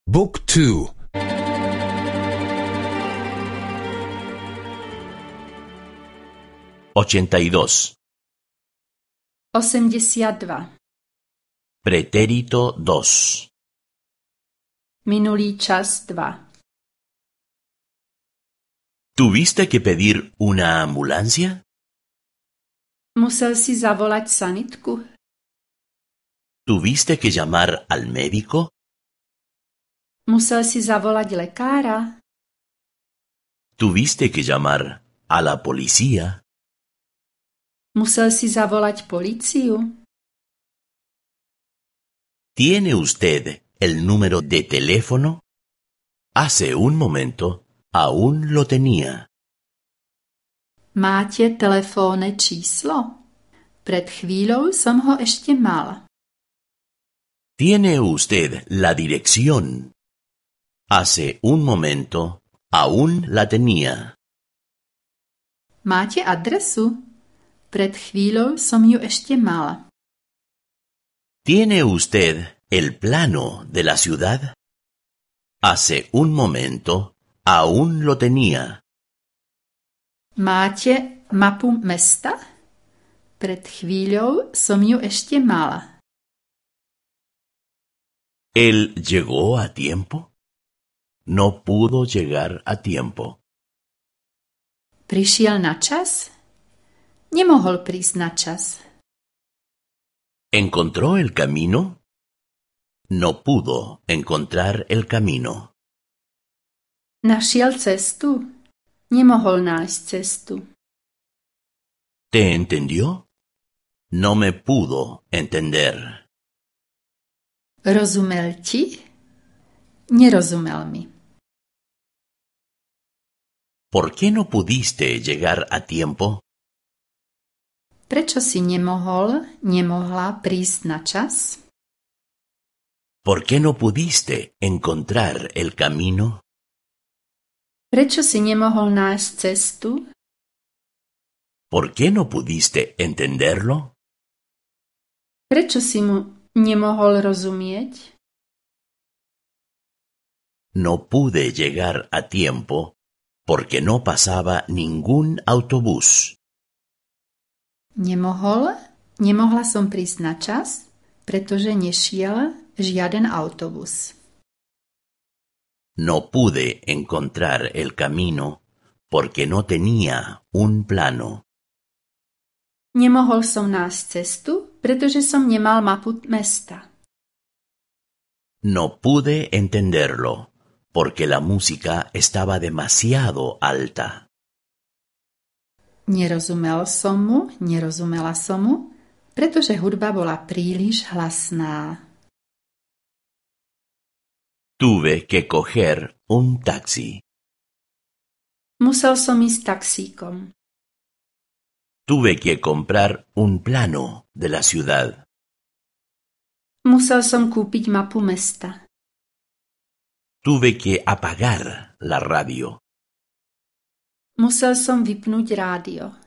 Book 2. 82. 82. Pretérito 2. Minulý čas 2. ¿Tuviste que pedir una ambulancia? Musel si zavolať sanitku? ¿Tuviste que llamar al médico? Musel si zavolať lekára? ¿Tuviste que llamar a la policía? Musel si zavolať políciu? ¿Tiene usted el número de teléfono? Hace un momento aún lo tenía. Máte telefónne číslo? Pred chvíľou som ho ešte mal. ¿Tiene usted la dirección? Hace un momento aún la tenía. Máte adresu? Pred chvíľou som ju ešte mal. ¿Tiene usted el plano de la ciudad? Hace un momento aún lo tenía. Máte mapu mesta? Pred chvíľou som ju ešte mal. ¿Él llegó a tiempo? No pudo llegar a tiempo. Prišiel na čas? Nemohol prísť na čas. ¿Encontró el camino? No pudo encontrar el camino. Našiel cestu? Nemohol nájsť cestu. ¿Te entendió? No me pudo entender. Rozumel ti? Nerozumel mi. ¿Por qué no pudiste llegar a tiempo? Prečo si nemohla prísť na čas? ¿Por qué no pudiste encontrar el camino? Prečo si nemohol nájsť cestu? ¿Por qué no pudiste entenderlo? Prečo si mu nemohol rozumieť? No pude llegar a tiempo porque no pasaba ningún autobús. Nemohla som prísť na čas, pretože nešiel žiaden autobus. No pude encontrar el camino porque no tenía un plano. Nemohol som nájsť cestu, pretože som nemal mapu mesta. No pude entenderlo porque la música estaba demasiado alta. Nerozumela som mu, pretože hudba bola príliš hlasná. Tuve que coger un taxi. Musel som ísť taxíkom. Tuve que comprar un plano de la ciudad. Musel som kúpiť mapu mesta. Tuve que apagar la radio. Musel som vypnúť rádio.